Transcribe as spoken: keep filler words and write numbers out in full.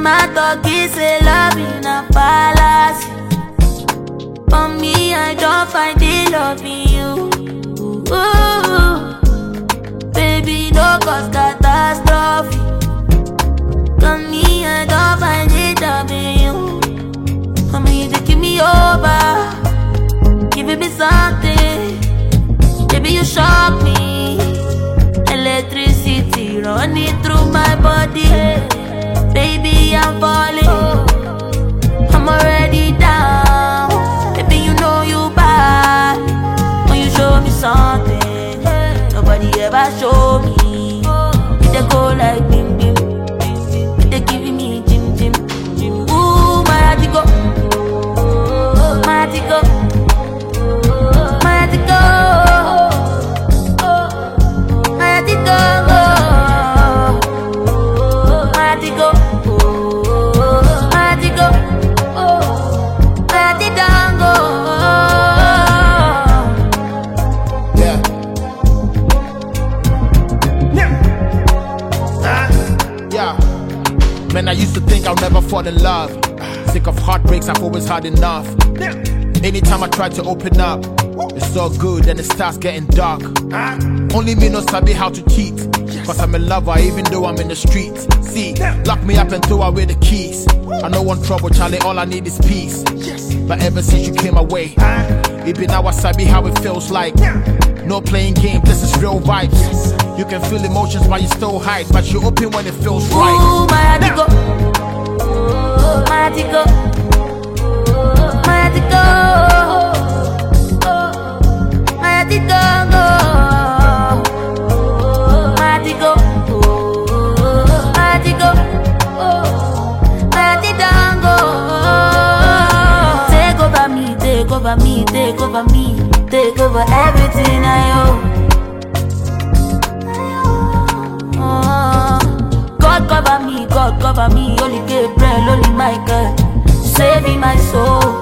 my talkie say love in a palace. For me, I don't find the love in you. Ooh, baby, no cause catastrophe. Come me, I don't find it love in you. Come here, to give me over, giving me something. Baby, you shock me. Electricity running through my body. Baby, I'm falling. I'm already down. Baby, you know you bad. When you show me something nobody ever show me. They go like bim bim. They giving me jim jim. Ooh, my heart go. My heart go. My heart go. My heart go. My heart go. My heart go. My heart don't go. Yeah. Uh, yeah. Man, I used to think I'll never fall in love. Sick of heartbreaks, I've always had enough. Anytime I try to open up, it's so good, then it starts getting dark. Only me knows sabi how to cheat. Cause I'm a lover even though I'm in the streets. See, lock me up and throw away the keys. I don't want trouble, Charlie, all I need is peace. But ever since you came away, it be now I sabi how it feels like. No playing game, this is real vibes. You can feel emotions but you still hide. But you open when it feels right. Ooh, my heart go. My heart go. My heart go. My heart go. My heart go. My heart go. My heart don't go. Take over me, take over me, take over me, take over everything I own. God cover me, God cover me, Holy Gabriel, Holy Michael, saving my soul.